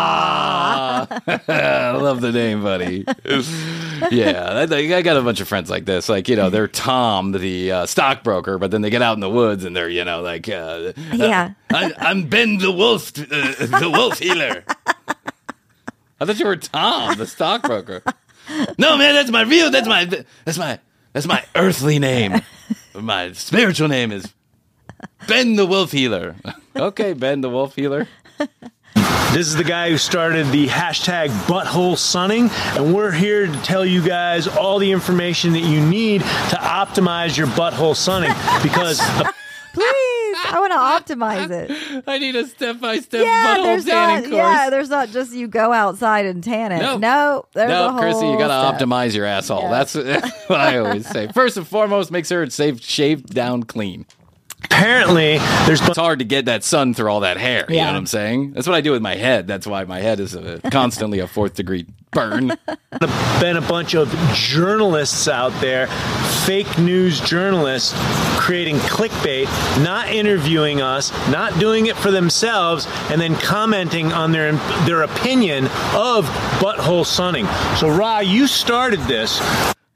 I love the name, buddy. Yeah, I, I got a bunch of friends like this. Like, you know, they're Tom, the uh, stockbroker, but then they get out in the woods and they're, you know, like, uh, Yeah. I, I'm Ben the Wolf, uh, the Wolf Healer. I thought you were Tom, the stockbroker. No, man, that's my real. That's my. That's my. That's my earthly name. My spiritual name is Ben the Wolf Healer. Okay, Ben the Wolf Healer. This is the guy who started the hashtag butthole sunning, and we're here to tell you guys all the information that you need to optimize your butthole sunning, because Please, I want to optimize it. I need a step-by-step Yeah, butthole there's tanning not. course. Yeah, there's not just you go outside and tan it. No. No, there's a No, whole Chrissy, you got to step. optimize your asshole. Yeah. That's, that's what I always say. First and foremost, make sure it's safe, shaved down clean. apparently there's It's hard to get that sun through all that hair. You Yeah. know what I'm saying? That's what I do with my head. That's why my head is a, constantly a fourth degree burn. been a bunch of journalists out there, fake news journalists, creating clickbait, not interviewing us, not doing it for themselves, and then commenting on their their opinion of butthole sunning. So, Ra, you started this.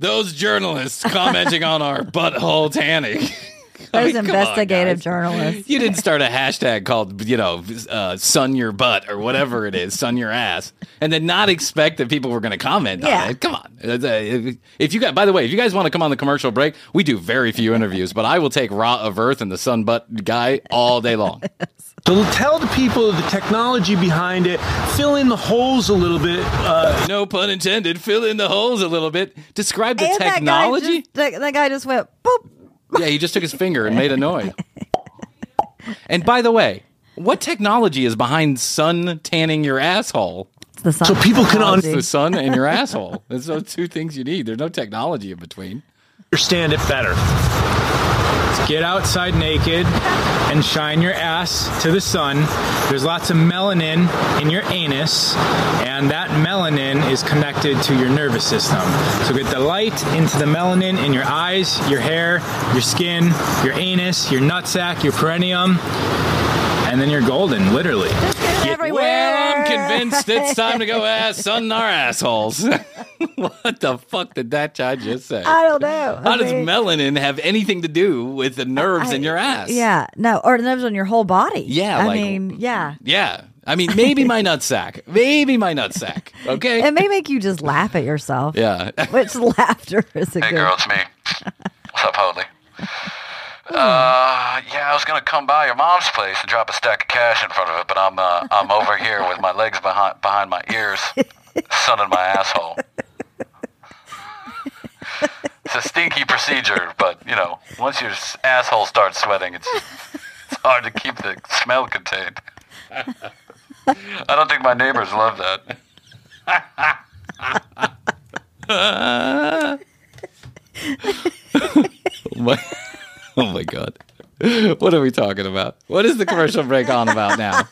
Those journalists commenting on our butthole tanning. I Those mean, come on, investigative guys. journalists. You didn't start a hashtag called, you know, uh, sun your butt or whatever it is, sun your ass, and then not expect that people were going to comment Yeah. on it. Come on. If you got, by the way, if you guys want to come on the commercial break, we do very few interviews, but I will take Ra of Earth and the sun butt guy all day long. So tell the people the technology behind it, fill in the holes a little bit. Uh, No pun intended. Fill in the holes a little bit. Describe the And technology. That guy, just, that, that guy just went boop. Yeah, he just took his finger and made a noise. And by the way, what technology is behind sun tanning your asshole? It's the sun So people can technology. It's the sun and your asshole. There's those two things you need. There's no technology in between. understand it better. Get outside naked and shine your ass to the sun. There's lots of melanin in your anus, and that melanin is connected to your nervous system. So get the light into the melanin in your eyes, your hair, your skin, your anus, your nutsack, your perineum, and then you're golden, literally. Everywhere. Well, I'm convinced it's time to go ass sun our assholes. What the fuck did that guy just say? I don't know. How I does mean, melanin have anything to do with the nerves I- in your ass? Yeah, no, or the nerves on your whole body. Yeah, I like- mean, yeah. Yeah. I mean, maybe my nutsack. Maybe my nutsack. Okay? It may make you just laugh at yourself. Yeah. Which laughter is a Hey, good. girl, it's me. What's up, Holy? Uh, yeah, I was gonna come by your mom's place and drop a stack of cash in front of it, but I'm uh, I'm over here with my legs behind behind my ears, sunning my asshole. It's a stinky procedure, but you know, once your s- asshole starts sweating, it's it's hard to keep the smell contained. I don't think my neighbors love that. Oh my, oh my God. What are we talking about? What is the commercial break on about now?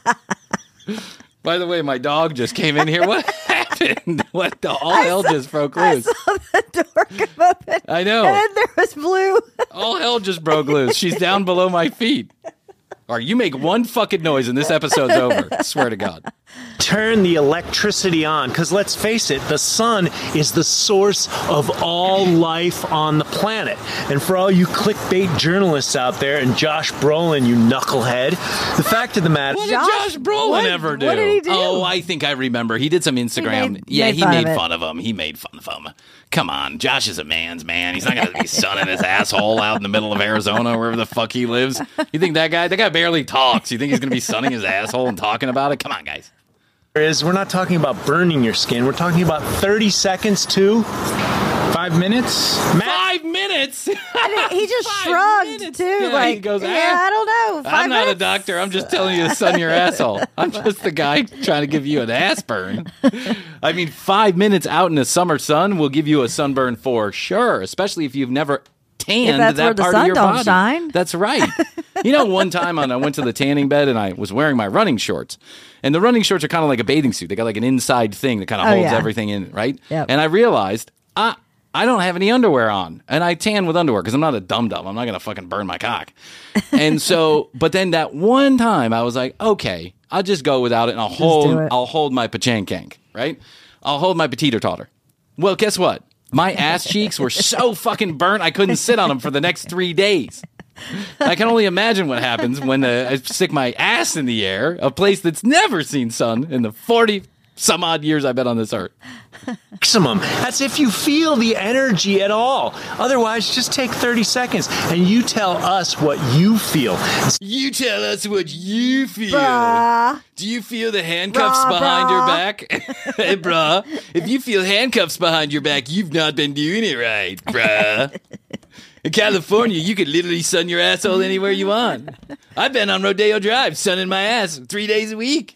By the way, my dog just came in here. What happened? What the all hell just broke I loose? saw the door come open. I know. And there was blue. All hell just broke loose. She's down below my feet. All right, you make one fucking noise and this episode's over. I swear to God. Turn the electricity on, because let's face it, the sun is the source of all life on the planet. And for all you clickbait journalists out there, and Josh Brolin, you knucklehead, the fact of the matter, What Josh- did Josh Brolin what- ever do? what did he do? Oh, I think I remember. He did some Instagram. made- yeah, made he fun made of it. fun of him. He made fun of him. Come on, Josh is a man's man. He's not going to be sunning his asshole out in the middle of Arizona, wherever the fuck he lives. You think that guy? That guy barely talks. You think he's going to be sunning his asshole and talking about it? Come on, guys. is we're not talking about burning your skin. We're talking about thirty seconds to Five minutes? Matt, Five minutes. He just Five shrugged minutes. too. Yeah, like, he goes, yeah, "Ah, I don't know. Five I'm not a minutes?" doctor. I'm just telling you to sun your asshole. I'm just the guy trying to give you an ass burn. I mean, five minutes out in the summer sun will give you a sunburn for sure, especially if you've never tanned If that's that where the part sun of your don't body. shine. That's right. You know, one time on, I went to the tanning bed and I was wearing my running shorts. And the running shorts are kind of like a bathing suit. They got like an inside thing that kind of Oh, holds yeah. everything in, right? Yep. And I realized, ah, I don't have any underwear on. And I tan with underwear because I'm not a dum-dum. I'm not going to fucking burn my cock. And so, but then that one time I was like, okay, I'll just go without it and I'll do hold, it. I'll hold my pachankank, right? I'll hold my petite totter. Well, guess what? My ass cheeks were so fucking burnt I couldn't sit on them for the next three days. I can only imagine what happens when uh, I stick my ass in the air, a place that's never seen sun in the forty some odd years I've been on this earth. maximum. That's if you feel the energy at all. Otherwise, just take thirty seconds and you tell us what you feel. You tell us what you feel. Bruh. Do you feel the handcuffs Bruh, behind your bruh. back? Hey, bruh. If you feel handcuffs behind your back, you've not been doing it right, bruh. In California, you could literally sun your asshole anywhere you want. I've been on Rodeo Drive sunning my ass three days a week.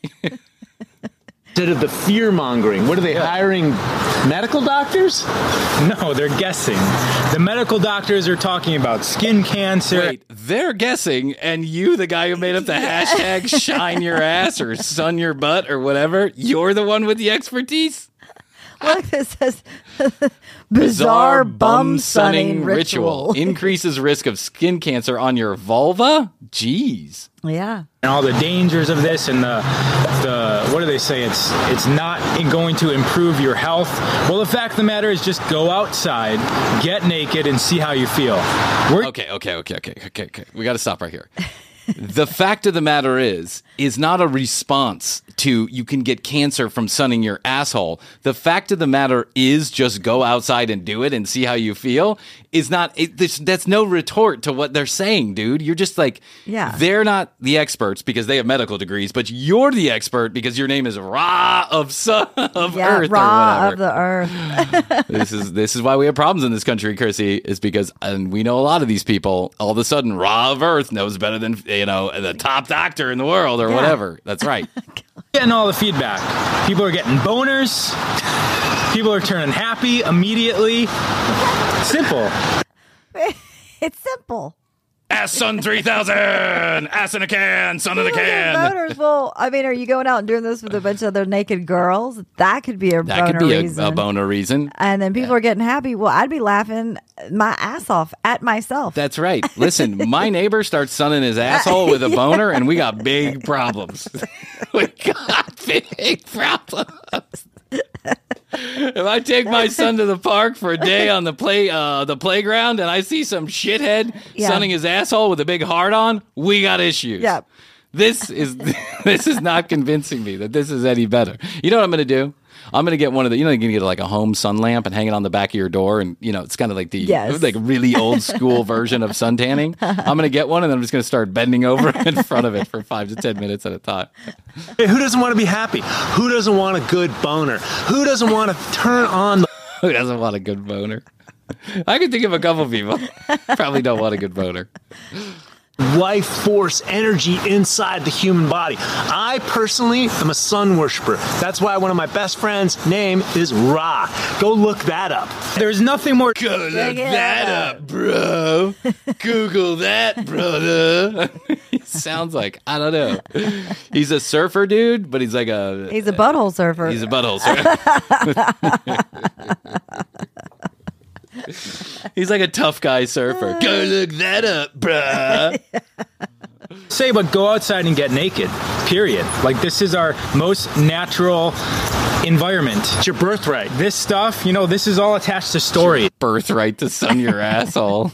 Instead of the fear mongering, what are they hiring? Medical doctors? no, they're guessing. The medical doctors are talking about skin cancer. Wait, they're guessing, and you, the guy who made up the hashtag shine your ass or sun your butt or whatever, you're the one with the expertise? Look, this says bizarre bum sunning ritual. Increases risk of skin cancer on your vulva? Jeez. Yeah. And all the dangers of this and the the uh, what do they say? It's it's not going to improve your health. Well, the fact of the matter is, just go outside, get naked, and see how you feel. We're- Okay, okay, okay, okay, okay, okay. We got to stop right here. The fact of the matter is, is not a response to you can get cancer from sunning your asshole. The fact of the matter is just go outside and do it and see how you feel is not, it, this, that's no retort to what they're saying, dude. You're just like, Yeah. they're not the experts because they have medical degrees, but you're the expert because your name is Ra of Sun of Yeah, Earth raw or of whatever. the earth. This is this is why we have problems in this country, Chrissy, is because, and we know a lot of these people, all of a sudden, Ra of Earth knows better than, you know, the top doctor in the world or Yeah. whatever. That's right. getting all the feedback. People are getting boners. People are turning happy immediately. Simple. It's simple. Ass Sun three thousand! Ass in a can! Sun in a People get can! boners. Well, I mean, are you going out and doing this with a bunch of other naked girls? That could be a That boner could be reason. a, a boner reason. And then people are getting happy. Well, I'd be laughing my ass off at myself. That's right. Listen, my neighbor starts sunning his asshole with a boner, and we got big problems. We got big problems. If I take my son to the park for a day on the play uh, the playground and I see some shithead Yeah. sunning his asshole with a big heart on, we got issues. Yeah. This is this is not convincing me that this is any better. You know what I'm going to do? I'm going to get one of the, you know, you're going to get like a home sun lamp and hang it on the back of your door. And, you know, it's kind of like the Yes. like really old school version of suntanning. I'm going to get one and then I'm just going to start bending over in front of it for five to ten minutes at a time. Hey, who doesn't want to be happy? Who doesn't want a good boner? Who doesn't want to turn on the Who doesn't want a good boner? I can think of a couple people. Probably don't want a good boner. life force energy inside the human body? I personally am a sun worshiper. That's why one of my best friends' name is Ra. Go look that up. There's nothing more. Go look it that up. up, bro. Google that, brother. He sounds like, I don't know. He's a surfer dude, but he's like a... He's a butthole surfer. He's a butthole surfer. He's like a tough guy surfer. Go look that up, bruh. Say, but go outside and get naked. Period. Like, this is our most natural environment. It's your birthright. This stuff, you know, this is all attached to story. Birthright to sun your asshole.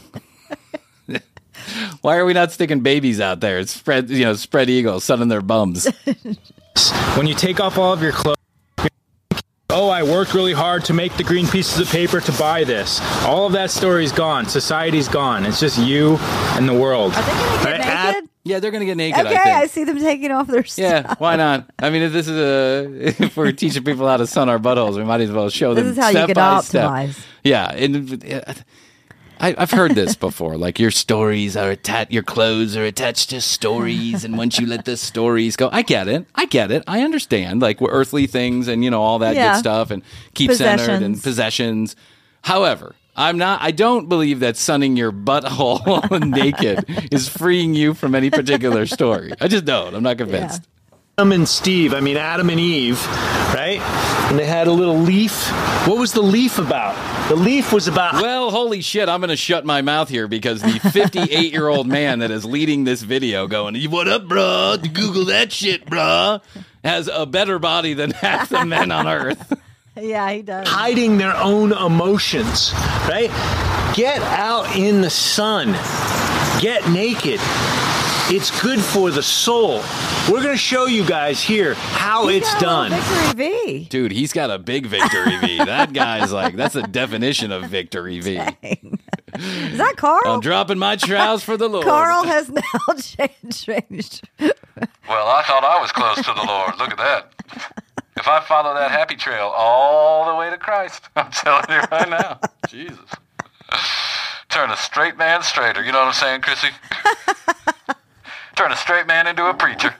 Why are we not sticking babies out there? It's spread, you know, spread eagles sunning their bums. When you take off all of your clothes, oh, I worked really hard to make the green pieces of paper to buy this. All of that story's gone. Society's gone. It's just you and the world. Are they going to get Right, Ad- naked? Yeah, they're gonna get naked. Okay, I think. I see them taking off their stuff. Yeah, why not? I mean, if this is a, if we're teaching people how to sun our buttholes, we might as well show This them is how you step can by step. optimize. Yeah, and uh, I, I've heard this before. Like, your stories are attached, your clothes are attached to stories, and once you let the stories go, I get it. I get it. I understand. Like, we're earthly things, and you know all that Yeah. good stuff, and keep centered and Possessions. possessions. However, I'm not. I don't believe that sunning your butthole naked is freeing you from any particular story. I just don't. I'm not convinced. Adam and Steve, I mean Adam and Eve, right? And they had a little leaf. What was the leaf about? The leaf was about Well, holy shit, I'm going to shut my mouth here because the fifty-eight-year-old man that is leading this video going, what up, bro? Google that shit, bro, has a better body than half the men on Earth. Yeah, he does. hiding their own emotions, right? Get out in the sun. Get naked. It's good for the soul. We're going to show you guys here how He's it's got a little done. Victory V. Dude, he's got a big victory V. That guy's like, that's the definition of victory V. Is that Carl? I'm dropping my trousers for the Lord. Carl has now changed. changed. Well, I thought I was close to the Lord. Look at that. If I follow that happy trail all the way to Christ, I'm telling you right now, Jesus. Turn a straight man straighter. You know what I'm saying, Chrissy? Turn a straight man into a preacher.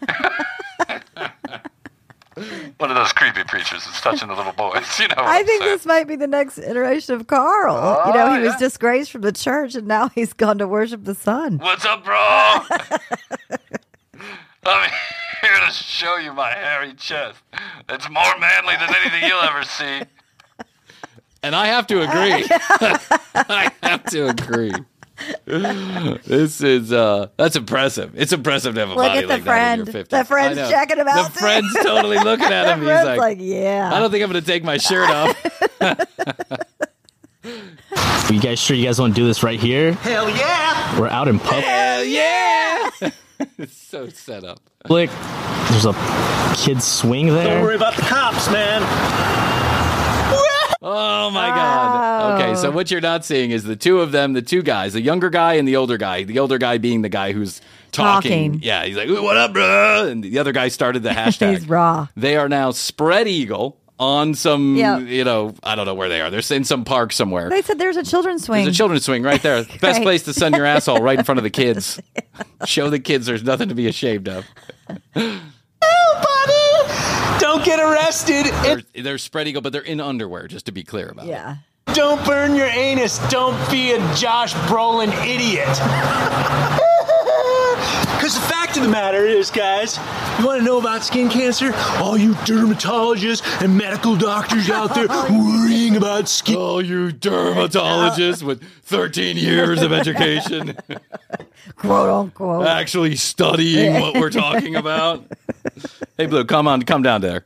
One of those creepy preachers that's touching the little boys. You know what I I'm think saying. this might be the next iteration of Carl. you know, he was yeah. disgraced from the church, and now he's gone to worship the sun. What's up, bro? I'm here to show you my hairy chest. It's more manly than anything you'll ever see. And I have to agree. I have to agree. This is uh that's impressive. It's impressive to have a Look body at the like friend. that in your fifties. The friend's I know. checking him out, The too. friend's totally looking at him. The He's friend's like, like, yeah. I don't think I'm going to take my shirt off. Are you guys sure you guys want to do this right here? Hell yeah! We're out in public. Hell yeah! It's so set up. There's a kid's swing Don't there. worry about the cops, man. Oh my God. Okay, so what you're not seeing is the two of them, the two guys, the younger guy and the older guy. The older guy being the guy who's talking. Talking. Yeah, he's like, "What up, bro?" And the other guy started the hashtag. He's raw. They are now spread eagle on some, Yep. you know, I don't know where they are. They're in some park somewhere. They said there's a children's swing. There's a children's swing right there. Best Great. place to sun your asshole, right in front of the kids. Show the kids there's nothing to be ashamed of. Don't get arrested. They're, they're spread eagle, but they're in underwear, just to be clear about it. Yeah. Don't burn your anus. Don't be a Josh Brolin idiot. Because the fact of the matter is, guys, you want to know about skin cancer? All you dermatologists and medical doctors out there worrying about skin. Oh, you dermatologists with thirteen years of education, Quote unquote. actually studying what we're talking about. Hey, Blue, come on, come down there.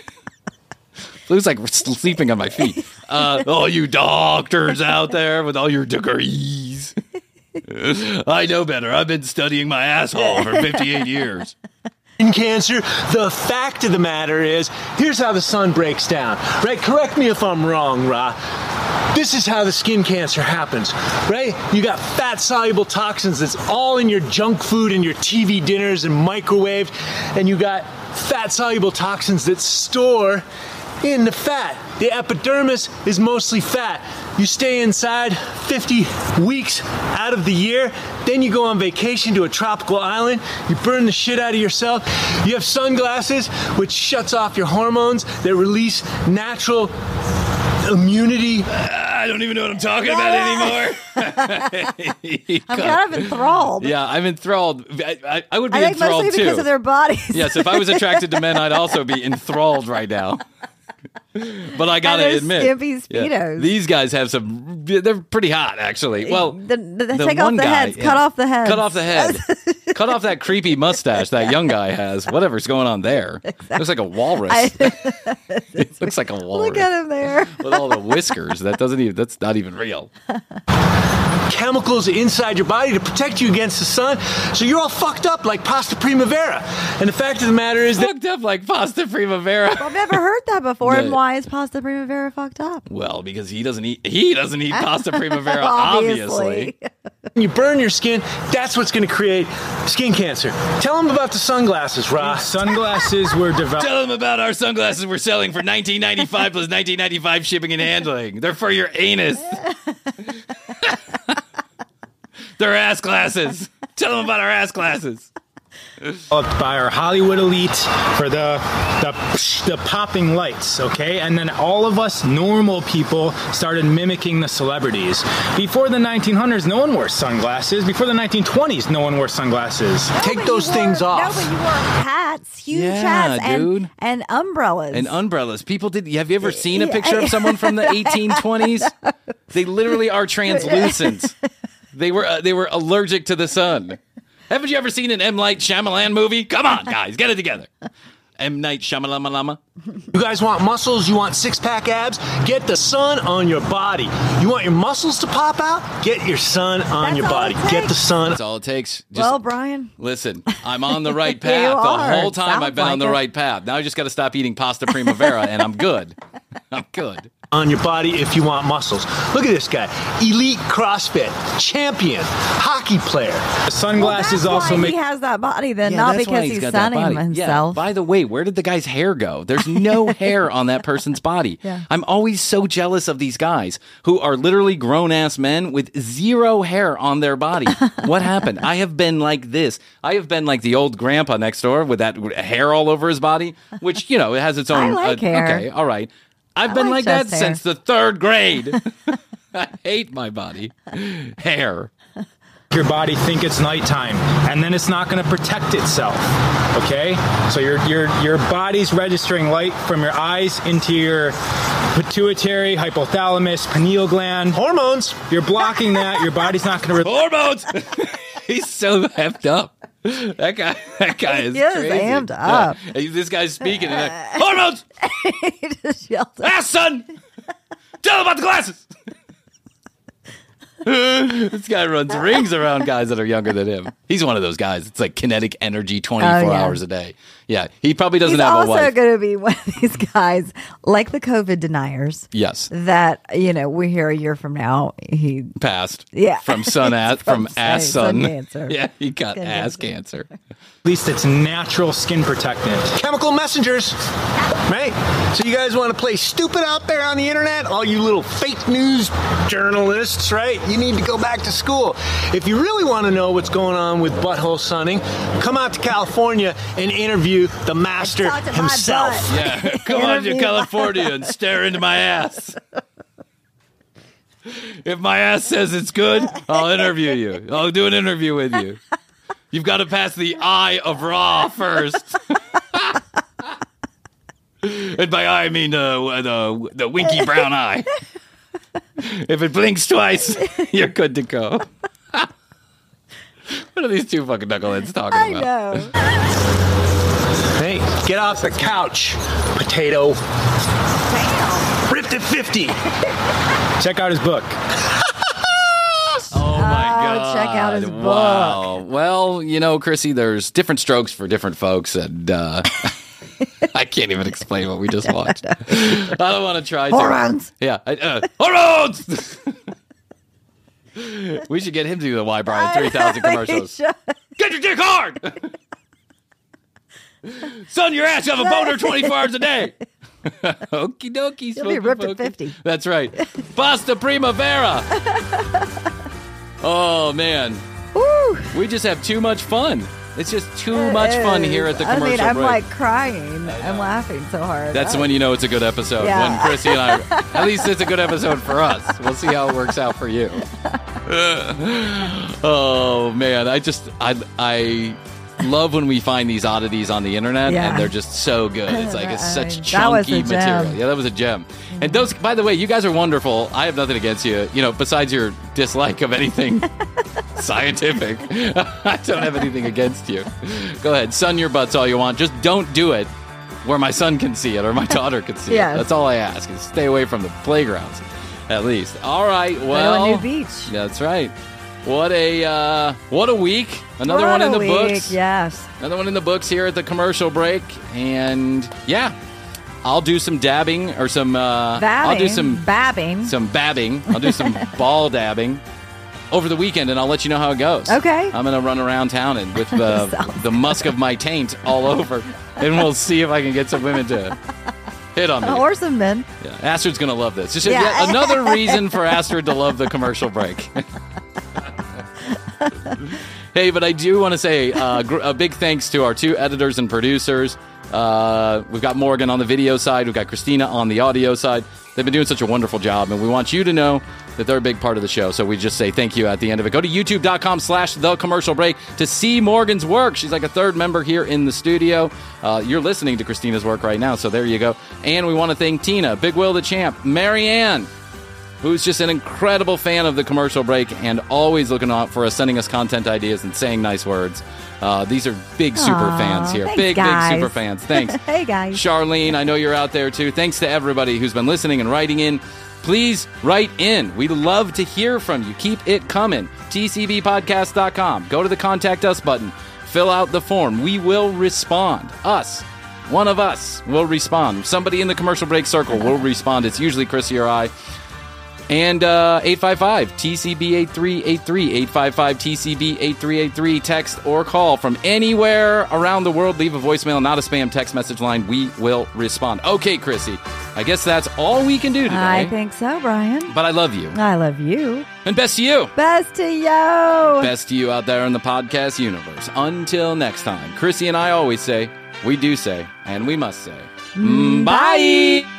Blue's like sleeping on my feet. Uh, all you doctors out there with all your degrees. I know better. I've been studying my asshole for fifty-eight years. Skin cancer. The fact of the matter is, here's how the sun breaks down. Right? Correct me if I'm wrong, Ra. This is how the skin cancer happens, right? You got fat-soluble toxins that's all in your junk food and your T V dinners and microwaved, and you got fat-soluble toxins that store in the fat. The epidermis is mostly fat. You stay inside fifty weeks out of the year, then you go on vacation to a tropical island, you burn the shit out of yourself. You have sunglasses, which shuts off your hormones that release natural immunity. I don't even know what I'm talking about anymore. I'm kind of enthralled. Yeah, I'm enthralled. I, I, I would be I think enthralled mostly too. because of their bodies. Yes, if I was attracted to men, I'd also be enthralled right now. But I gotta And their admit, skimpy yeah, Speedos. these guys have some. They're pretty hot, actually. Well, The- the- the take off one the guy, heads. yeah. Cut off the heads. Cut off the head. Cut off that creepy mustache that young guy has. Whatever's going on there. Looks like a walrus. I- It looks like a walrus. Look at him there. With all the whiskers. That doesn't even. That's not even real. Chemicals inside your body to protect you against the sun, so you're all fucked up like pasta primavera. And the fact of the matter is that Fucked up like pasta primavera. I've never heard that before. And Yeah. why is pasta primavera fucked up? Well, because he doesn't eat. He doesn't eat pasta primavera. obviously. when you burn your skin, that's what's going to create skin cancer. Tell them about the sunglasses, Ra. Sunglasses were developed. Tell them about our sunglasses we're selling for nineteen ninety-five plus nineteen ninety-five shipping and handling. They're for your anus. They're ass glasses. Tell them about our ass glasses. Developed by our Hollywood elite for the, the the popping lights, okay? And then all of us normal people started mimicking the celebrities. Before the nineteen hundreds, no one wore sunglasses. Before the nineteen twenties, no one wore sunglasses. Take but those you things wore, off. No, but you wore hats, huge Yeah, hats, and, dude. and umbrellas. And umbrellas. People did. Have you ever seen a picture of someone from the eighteen twenties? They literally are translucent. They were uh, they were allergic to the sun. Haven't you ever seen an M. Night Shyamalan movie? Come on, guys, get it together. M. Night Shyamalan. You guys want muscles? You want six-pack abs? Get the sun on your body. You want your muscles to pop out? Get your sun on That's your all body. it Get takes. the sun. That's all it takes. Just well, Brian, listen, I'm on the right You path. The are. whole time Sounds I've been on like the it. right path. Now I just got to stop eating pasta primavera, and I'm good. I'm good. On your body if you want muscles. Look at this guy. Elite CrossFit champion, hockey player. The sunglasses well, that's also why make he has that body then, Yeah, not that's why because he's, got that sunning body. Yeah. himself. By the way, where did the guy's hair go? There's no hair on that person's body. Yeah. I'm always so jealous of these guys who are literally grown-ass men with zero hair on their body. What happened? I have been like this. I have been like the old grandpa next door with that hair all over his body, which, you know, it has its own... I like uh, hair. Okay, all right. I've I been like like that chest hair. since the third grade. I hate my body. Hair. your body think it's nighttime, and then it's not going to protect itself. Okay, so your your your body's registering light from your eyes into your pituitary, hypothalamus, pineal gland. Hormones. If you're blocking that, your body's not going to. Re- Hormones. He's so effed up. That guy. That guy is He is crazy. amped up. Yeah. And this guy's speaking. And like, hormones. He just yelled at Ah, son. Tell him about the glasses. This guy runs rings around guys that are younger than him. He's one of those guys. It's like kinetic energy twenty-four Oh, yeah. hours a day. Yeah, he probably doesn't He's have a also wife. going to be one of these guys, like the COVID deniers, Yes, that, you know, we hear a year from now, he, passed. Yeah. from sun ass from, From ass sun- sun. sun cancer. Yeah, he got Skin ass cancer. cancer. At least it's natural skin protectant. Chemical messengers. Right? So you guys want to play stupid out there on the internet? All you little fake news journalists, right? You need to go back to school. If you really want to know what's going on with butthole sunning, come out to California and interview the master Talk to my himself. butt. Yeah, come on to Interview California and stare into my ass. If my ass says it's good, I'll interview you. I'll do an interview with you. You've got to pass the eye of Ra first. And by eye, I mean uh, the the winky brown eye. If it blinks twice, you're good to go. What are these two fucking knuckleheads talking I about? know. Hey, get off the couch, potato. Ripped at fifty. Check out his book. Oh my Oh, god! check out his Wow. Well, you know, Chrissy, there's different strokes for different folks, and uh, I can't even explain what we just watched. I don't want to try. To. Hormones. Yeah, I, uh, hormones. We should get him to do the Y Brian three thousand commercials. He should. Get your dick hard, son. Your ass. You have a boner twenty-four hours a day. Okie dokie. He'll be smoking ripped at pokey. fifty. That's right. Basta Primavera. Oh man, Woo. we just have too much fun. It's just too much fun here at the I commercial mean, I'm break. like crying. I'm laughing so hard. That's I- when you know it's a good episode. Yeah. When Chrissy and I, at least it's a good episode for us. We'll see how it works out for you. Oh man, I just I I love when we find these oddities on the internet, Yeah. and they're just so good. It's like it's I such mean, that was chunky a gem. material. Yeah, that was a gem. And those, by the way, you guys are wonderful. I have nothing against you. You know, besides your dislike of anything scientific, I don't have anything against you. Go ahead, sun your butts all you want. Just don't do it where my son can see it or my daughter can see Yes. it. That's all I ask. Is stay away from the playgrounds, at least. All right. Go to Well, a new beach. that's right. What a uh, what a week. Another What one in a the week, books. Yes. Another one in the books here at the commercial break. And yeah, I'll do some dabbing or some. Uh, Babbing. I'll do some babbing. some babbing. I'll do some ball dabbing over the weekend, and I'll let you know how it goes. Okay. I'm gonna run around town and with uh, Sounds the musk of my taint all over, and we'll see if I can get some women to hit on me. Or some men. Yeah, Astrid's gonna love this. Just Yeah. yet another reason for Astrid to love the commercial break. Hey, but I do want to say uh, gr- a big thanks to our two editors and producers. Uh, we've got Morgan on the video side. We've got Christina on the audio side. They've been doing such a wonderful job, and we want you to know that they're a big part of the show. So we just say thank you at the end of it. Go to youtube.com slash the commercial break to see Morgan's work. She's like a third member here in the studio. Uh, you're listening to Christina's work right now, so there you go. And we want to thank Tina, Big Will the Champ, Marianne, who's just an incredible fan of the commercial break and always looking out for us, sending us content ideas and saying nice words. Uh, these are big super Aw, fans here. thanks, big, guys. big super fans. Thanks. Hey, guys. Charlene, I know you're out there too. Thanks to everybody who's been listening and writing in. Please write in. We'd love to hear from you. Keep it coming. T C B podcast dot com. Go to the Contact Us button. Fill out the form. We will respond. Us. One of us will respond. Somebody in the commercial break circle will respond. It's usually Chrissy or I. And uh, eight five five T C B eight three eight three, eight five five T C B eight three eight three. Text or call from anywhere around the world. Leave a voicemail, not a spam text message line. We will respond. Okay, Chrissy, I guess that's all we can do today. I think so, Brian. But I love you. I love you. And best to you. Best to you. Best to you out there in the podcast universe. Until next time, Chrissy and I always say, we do say, and we must say, mm, bye.